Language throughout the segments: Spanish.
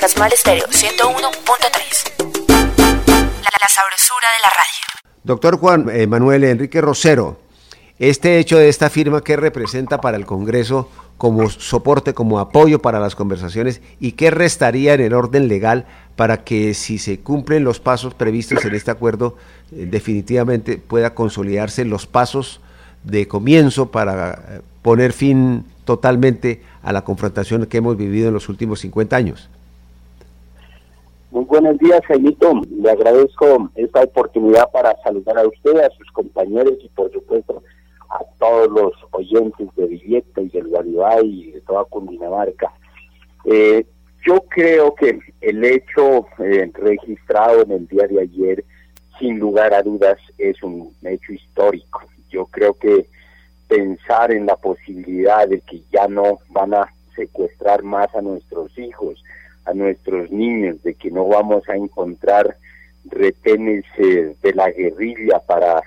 Fantasmal Estéreo 101.3. La sabrosura de la radio. Doctor Juan Manuel Enrique Rosero, este hecho de esta firma, ¿qué representa para el Congreso como soporte, como apoyo para las conversaciones, y qué restaría en el orden legal para que, si se cumplen los pasos previstos en este acuerdo, definitivamente pueda consolidarse los pasos de comienzo para poner fin totalmente a la confrontación que hemos vivido en los últimos 50 años? Muy buenos días, Jaimito. Le agradezco esta oportunidad para saludar a usted, a sus compañeros y, por supuesto, a todos los oyentes de Villeta y del Guaribay y de toda Cundinamarca. Yo creo que el hecho registrado en el día de ayer, sin lugar a dudas, es un hecho histórico. Yo creo que pensar en la posibilidad de que ya no van a secuestrar más a nuestros hijos, a nuestros niños, de que no vamos a encontrar retenes de la guerrilla para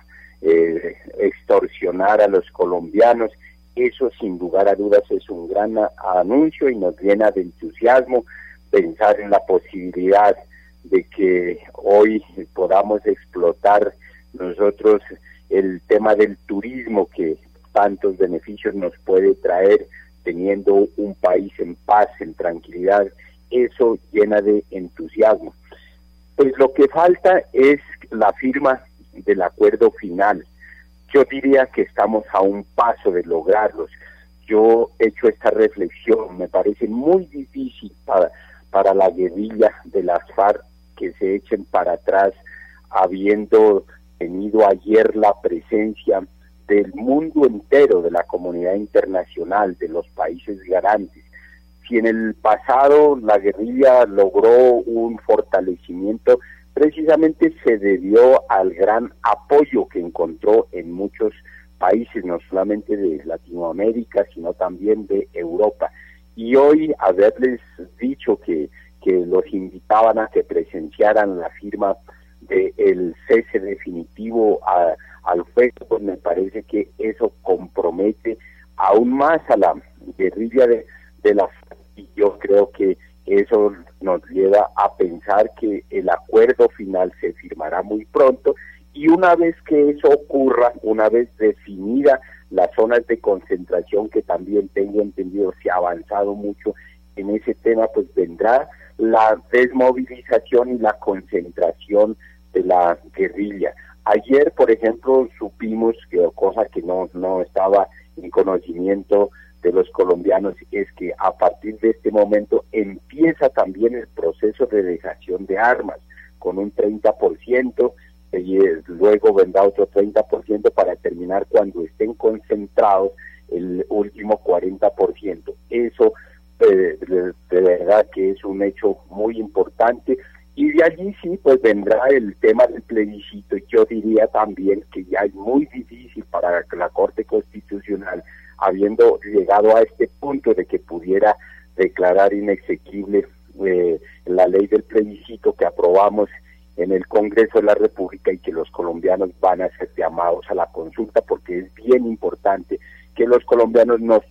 extorsionar a los colombianos, eso sin lugar a dudas es un gran anuncio y nos llena de entusiasmo pensar en la posibilidad de que hoy podamos explotar nosotros el tema del turismo que tantos beneficios nos puede traer teniendo un país en paz, en tranquilidad. Eso llena de entusiasmo. Pues lo que falta es la firma del acuerdo final. Yo diría que estamos a un paso de lograrlos. Yo he hecho esta reflexión, me parece muy difícil para la guerrilla de las FARC que se echen para atrás, habiendo tenido ayer la presencia del mundo entero, de la comunidad internacional, de los países garantes. Si en el pasado la guerrilla logró un fortalecimiento, precisamente se debió al gran apoyo que encontró en muchos países, no solamente de Latinoamérica, sino también de Europa. Y hoy haberles dicho que los invitaban a que presenciaran la firma del cese definitivo al fuego, pues me parece que eso compromete aún más a la guerrilla de la. Y yo creo que eso nos lleva a pensar que el acuerdo final se firmará muy pronto, y una vez que eso ocurra, una vez definida las zonas de concentración, que también tengo entendido se ha avanzado mucho en ese tema, pues vendrá la desmovilización y la concentración de la guerrilla. Ayer, por ejemplo, supimos que, cosa que no estaba en conocimiento de los colombianos, es que a partir de este momento empieza también el proceso de dejación de armas con un 30%, y luego vendrá otro 30% para terminar cuando estén concentrados el último 40%. Eso de verdad que es un hecho muy importante, y de allí sí pues vendrá el tema del plebiscito. Yo diría también que ya es muy difícil para la Corte Constitucional, habiendo llegado a este punto de que pudiera declarar inexequible la ley del plebiscito que aprobamos en el Congreso de la República, y que los colombianos van a ser llamados a la consulta, porque es bien importante que los colombianos nos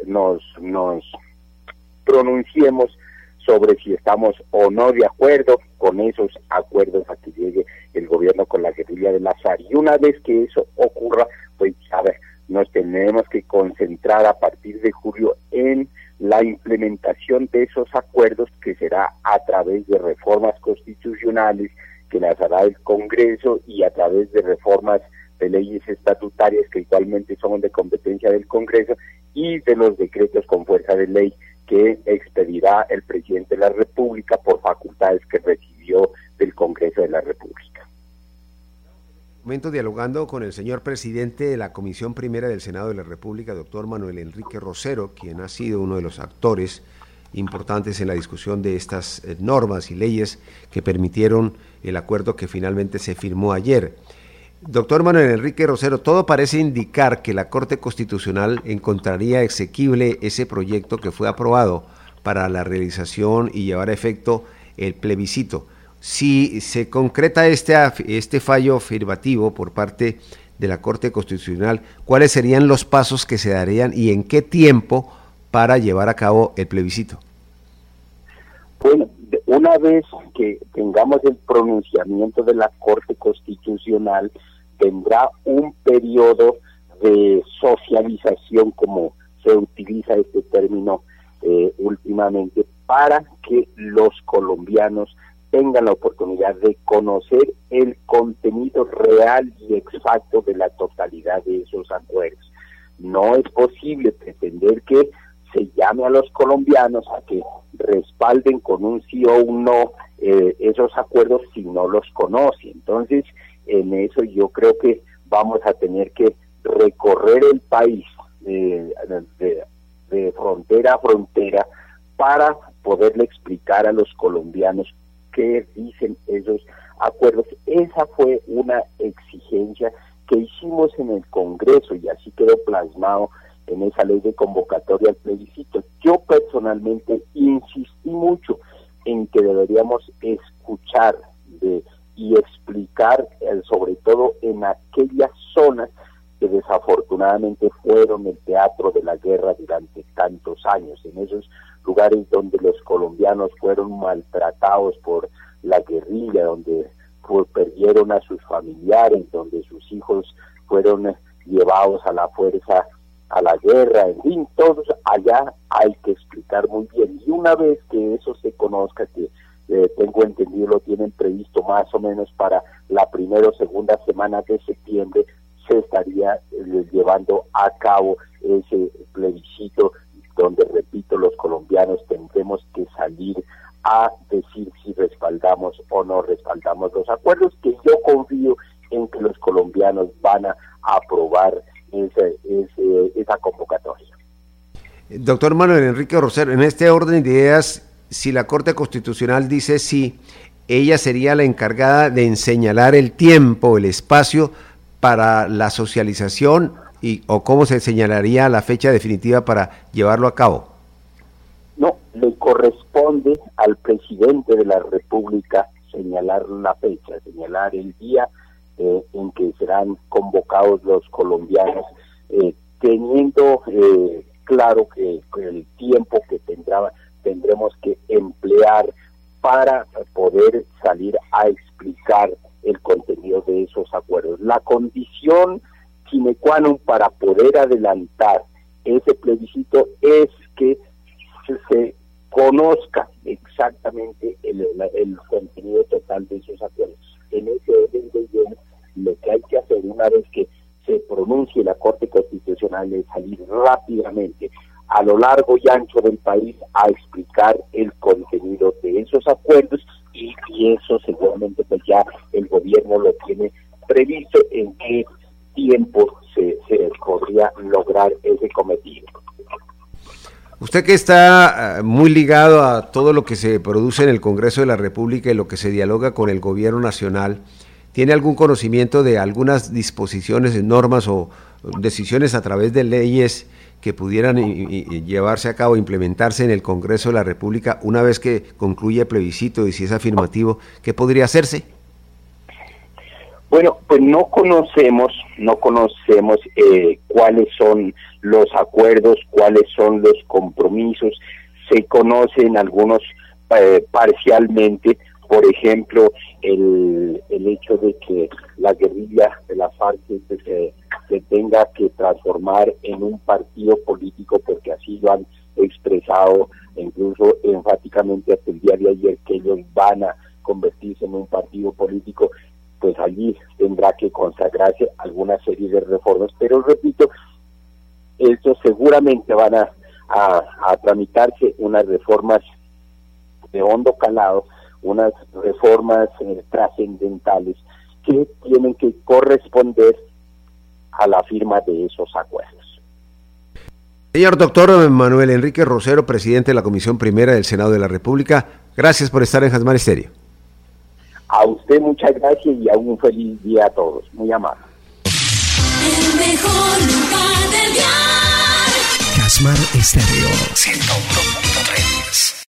pronunciemos sobre si estamos o no de acuerdo con esos acuerdos a que llegue el gobierno con la guerrilla de las FARC. Y una vez que eso ocurra, pues a ver, nos tenemos que concentrar a partir de julio en la implementación de esos acuerdos, que será a través de reformas constitucionales que las hará el Congreso, y a través de reformas de leyes estatutarias que igualmente son de competencia del Congreso, y de los decretos con fuerza de ley que expedirá el presidente de la República por facultades que recibió del Congreso de la República. Momento dialogando con el señor presidente de la Comisión Primera del Senado de la República, doctor Manuel Enrique Rosero, quien ha sido uno de los actores importantes en la discusión de estas normas y leyes que permitieron el acuerdo que finalmente se firmó ayer. Doctor Manuel Enrique Rosero, todo parece indicar que la Corte Constitucional encontraría exequible ese proyecto que fue aprobado para la realización y llevar a efecto el plebiscito. Si se concreta este fallo afirmativo por parte de la Corte Constitucional, ¿cuáles serían los pasos que se darían y en qué tiempo para llevar a cabo el plebiscito? Bueno, Una vez que tengamos el pronunciamiento de la Corte Constitucional, vendrá un periodo de socialización, como se utiliza este término últimamente, para que los colombianos tengan la oportunidad de conocer el contenido real y exacto de la totalidad de esos acuerdos. No es posible pretender que se llame a los colombianos a que respalden con un sí o un no esos acuerdos si no los conoce. Entonces, en eso yo creo que vamos a tener que recorrer el país de frontera a frontera para poderle explicar a los colombianos qué dicen esos acuerdos. Esa fue una exigencia que hicimos en el Congreso y así quedó plasmado en esa ley de convocatoria al plebiscito. Yo personalmente insistí mucho en que deberíamos escuchar y explicar, sobre todo en aquellas zonas que desafortunadamente fueron el teatro de la guerra durante tantos años, en esos lugares donde los colombianos fueron maltratados por la guerrilla, donde perdieron a sus familiares, donde sus hijos fueron llevados a la fuerza a la guerra, en fin, todos allá hay que explicar muy bien. Y una vez que eso se conozca, que tengo entendido lo tienen previsto más o menos para la primera o segunda semana de septiembre, se estaría llevando a cabo ese plebiscito donde, repito, los colombianos tendremos que salir a decir si respaldamos o no respaldamos los acuerdos, que yo confío en que los colombianos van a aprobar esa convocatoria. Doctor Manuel Enrique Rosero, en este orden de ideas, si la Corte Constitucional dice sí, ella sería la encargada de señalar el tiempo, el espacio para la socialización o cómo se señalaría la fecha definitiva para llevarlo a cabo. No, le corresponde al presidente de la República señalar la fecha, señalar el día en que serán convocados los colombianos, teniendo claro que el tiempo que tendremos que emplear para poder salir a explicar el contenido de esos acuerdos. La condición sine qua non para poder adelantar ese plebiscito es que se conozca exactamente el contenido total de esos acuerdos. En ese orden de ideas, lo que hay que hacer una vez que se pronuncie la Corte Constitucional es salir rápidamente a lo largo y ancho del país a explicar el contenido de esos acuerdos y eso seguramente pues ya el gobierno lo tiene previsto en qué tiempo se podría lograr ese cometido. Usted que está muy ligado a todo lo que se produce en el Congreso de la República y lo que se dialoga con el gobierno nacional, ¿tiene algún conocimiento de algunas disposiciones, normas o decisiones a través de leyes que pudieran llevarse a cabo, implementarse en el Congreso de la República una vez que concluye el plebiscito y si es afirmativo, qué podría hacerse? Bueno, pues no conocemos cuáles son los acuerdos, cuáles son los compromisos. Se conocen algunos parcialmente, por ejemplo, el hecho de que la guerrilla de la FARC se tenga que transformar en un partido político, porque así lo han expresado incluso enfáticamente hasta el día de ayer, que ellos van a convertirse en un partido político. Pues allí tendrá que consagrarse alguna serie de reformas, pero repito, estos seguramente van a tramitarse unas reformas de hondo calado, unas reformas trascendentales que tienen que corresponder a la firma de esos acuerdos. Señor doctor Manuel Enrique Rosero, presidente de la Comisión Primera del Senado de la República, gracias por estar en Jasmine Estéreo. A usted muchas gracias y a un feliz día a todos. Muy amable. El mejor lugar del día. Jasmine Estéreo 101.